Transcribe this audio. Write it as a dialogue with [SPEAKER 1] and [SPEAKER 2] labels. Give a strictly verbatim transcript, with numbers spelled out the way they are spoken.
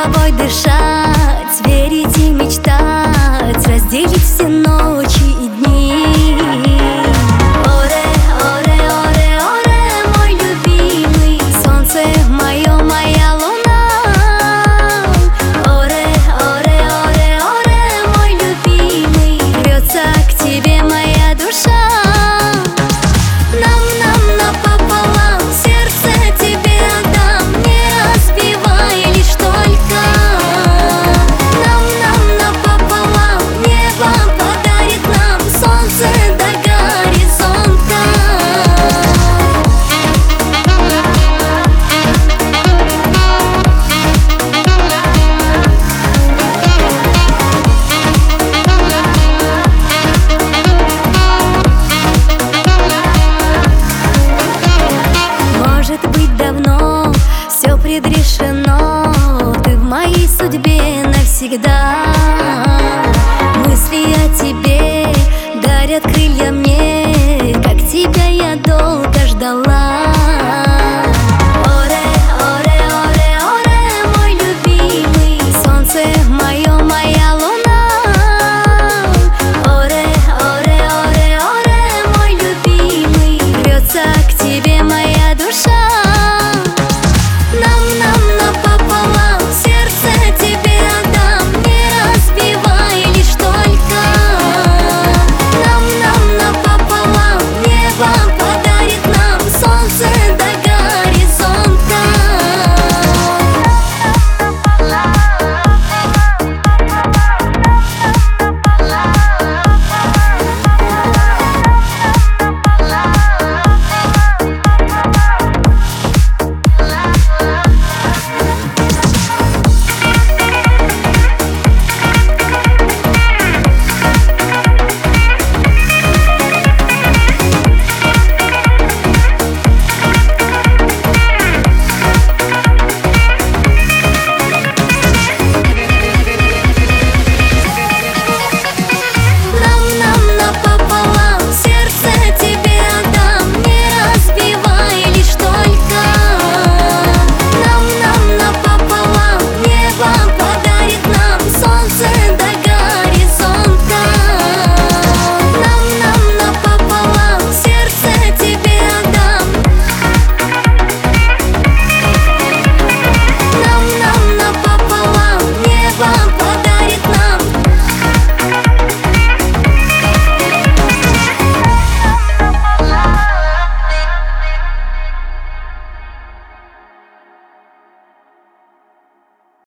[SPEAKER 1] тобой дышать, верить и мечтать, разделить все ночи и дни. Оре, оре, оре, оре, мой любимый, солнце мое, моя луна. Оре, оре, оре, оре, мой любимый, рвется к тебе моя душа. Нам, нам напополам, сердце тебе отдам, не разбивай лишь только. Нам, нам напополам, небо подарит нам солнце до горизонта. Может быть, давно все предрешено, ты в моей судьбе навсегда. Мысли о тебе дарят крылья мне.